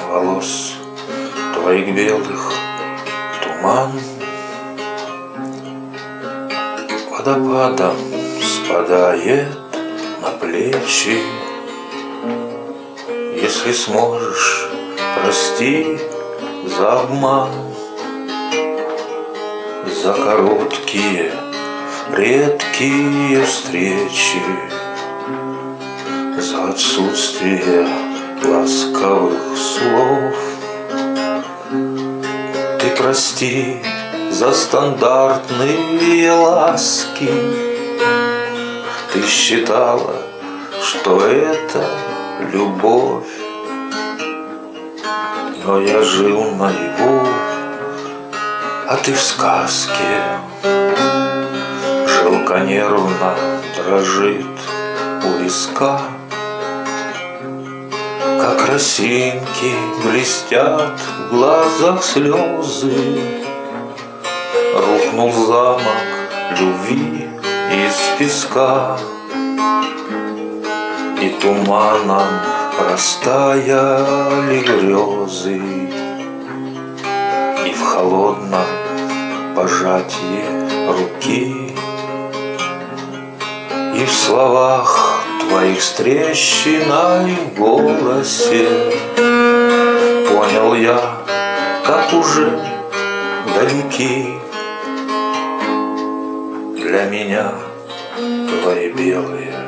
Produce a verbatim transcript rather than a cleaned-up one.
волос твоих белых туман водопадом спадает на плечи. Если сможешь, прости за обман, за короткие, редкие встречи, за отсутствие ласковых слов. Ты прости за стандартные ласки. Ты считала, что это любовь, но я жил наяву, а ты в сказке. Жилка нервно дрожит у виска, как росинки блестят в глазах слезы. Рухнул замок любви из песка, и туманом растаяли грезы, и в холодном пожатии руки, и в словах твоих с трещиной в голосе понял я, как уже далеки для меня твои белые